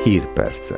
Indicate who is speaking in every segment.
Speaker 1: Hírpercek.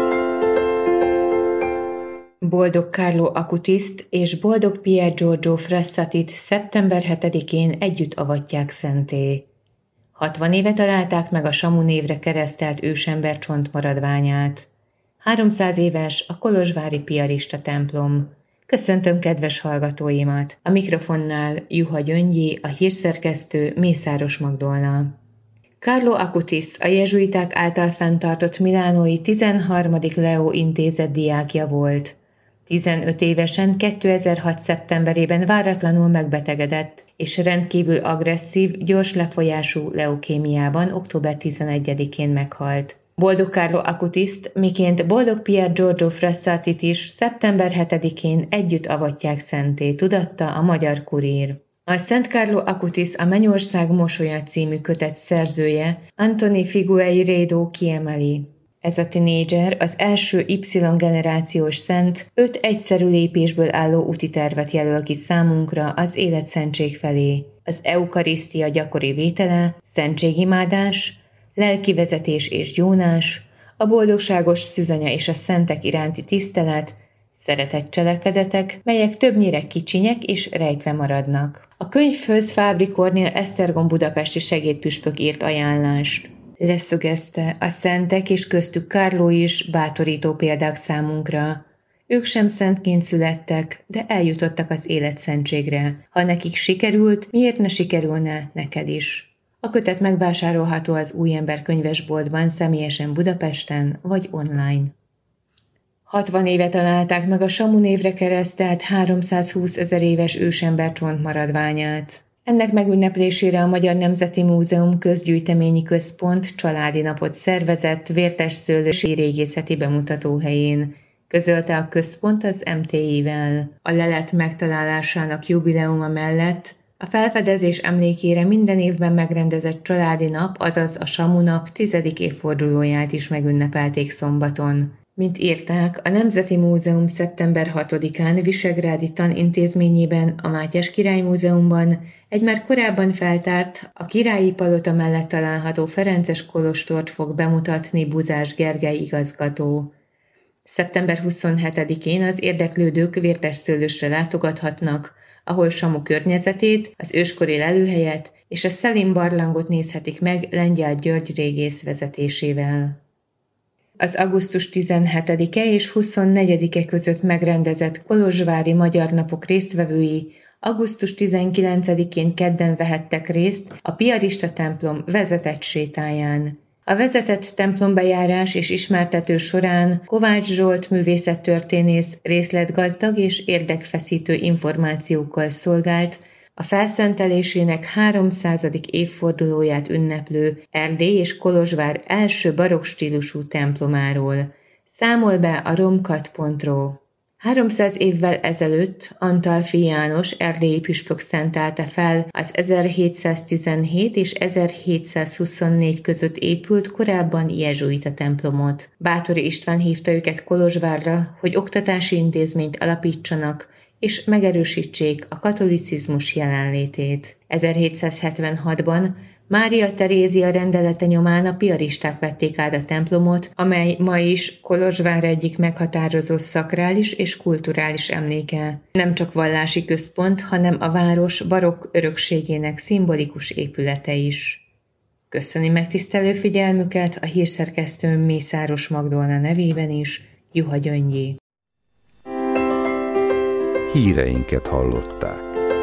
Speaker 2: Boldog Carlo Acutiszt és boldog Pier Giorgio Frassatit szeptember 7-én együtt avatják szentté. 60 éve találták meg a Samu névre keresztelt ősember csontmaradványát. 300 éves a kolozsvári piarista templom. Köszöntöm kedves hallgatóimat! A mikrofonnál Juha Gyöngyi, a hírszerkesztő Mészáros Magdolna. Carlo Acutis a jezsuiták által fenntartott milánói 13. Leo intézet diákja volt. 15 évesen 2006. szeptemberében váratlanul megbetegedett, és rendkívül agresszív, gyors lefolyású leukémiában október 11-én meghalt. Boldog Carlo Acutiszt, miként boldog Pier Giorgio Frassatit is szeptember 7-én együtt avatják szentté, tudatta a Magyar Kurír. A Szent Carlo Acutis a Mennyország mosolya című kötet szerzője, Antoni Figueiredo kiemeli. Ez a tinédzser az első Y-generációs szent 5 egyszerű lépésből álló úti tervet jelöl ki számunkra az életszentség felé. Az eukarisztia gyakori vétele, szentségimádás, lelkivezetés és gyónás, a boldogságos szűzanya és a szentek iránti tisztelet, szeretett cselekedetek, melyek többnyire kicsinyek és rejtve maradnak. A könyvhöz Fábri Kornél Esztergom budapesti segédpüspök írt ajánlást. Leszögezte, a szentek és köztük Carlo is bátorító példák számunkra. Ők sem szentként születtek, de eljutottak az életszentségre. Ha nekik sikerült, miért ne sikerülne neked is? A kötet megvásárolható az Újember könyvesboltban, személyesen Budapesten vagy online. 60 éve találták meg a Samu névre keresztelt 320 000 éves ősember csontmaradványát. Ennek megünneplésére a Magyar Nemzeti Múzeum Közgyűjteményi Központ családi napot szervezett Vértesszőlősi régészeti bemutatóhelyén, közölte a központ az MTI-vel. A lelet megtalálásának jubileuma mellett a felfedezés emlékére minden évben megrendezett családi nap, azaz a Samu nap 10. évfordulóját is megünnepelték szombaton. Mint írták, a Nemzeti Múzeum szeptember 6-án Visegrádi Tanintézményében, a Mátyás Király Múzeumban egy már korábban feltárt, a Királyi Palota mellett található ferences kolostort fog bemutatni Buzás Gergely igazgató. Szeptember 27-én az érdeklődők Vértesszőlősre látogathatnak, ahol Samu környezetét, az őskori lelőhelyet és a Szelin barlangot nézhetik meg Lengyel György régész vezetésével. Az augusztus 17-e és 24-e között megrendezett kolozsvári Magyar Napok résztvevői augusztus 19-én kedden vehettek részt a piarista templom vezetett sétáján. A vezetett templombejárás és ismertető során Kovács Zsolt művészettörténész részletgazdag és érdekfeszítő információkkal szolgált a felszentelésének 300. évfordulóját ünneplő Erdély és Kolozsvár első barokk stílusú templomáról. Számol be a romkat.ro. 300 évvel ezelőtt Antalfi János erdélyi püspök szentelte fel az 1717 és 1724 között épült korábban jezsuita templomot. Báthori István hívta őket Kolozsvárra, hogy oktatási intézményt alapítsanak, és megerősítsék a katolicizmus jelenlétét. 1776-ban Mária Terézia rendelete nyomán a piaristák vették át a templomot, amely ma is Kolozsvár egyik meghatározó szakrális és kulturális emléke. Nem csak vallási központ, hanem a város barokk örökségének szimbolikus épülete is. Köszöni megtisztelő figyelmüket a hírszerkesztő Mészáros Magdolna nevében is, Juha Gyöngyi.
Speaker 1: Híreinket hallották.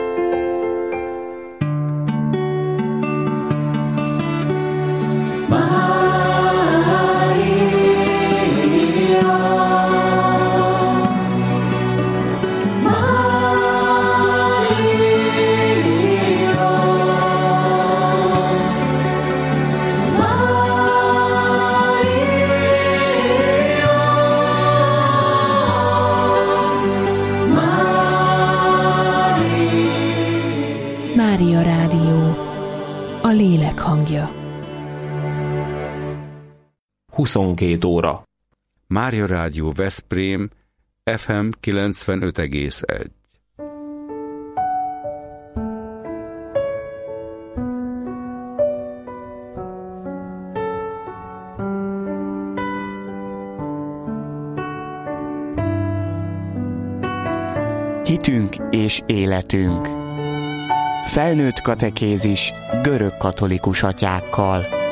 Speaker 3: Mária Rádió, a lélek hangja.
Speaker 4: 22 óra.
Speaker 1: Mária Rádió Veszprém, FM 95,1.
Speaker 5: Hitünk és életünk. Felnőtt katekézis görög katolikus atyákkal.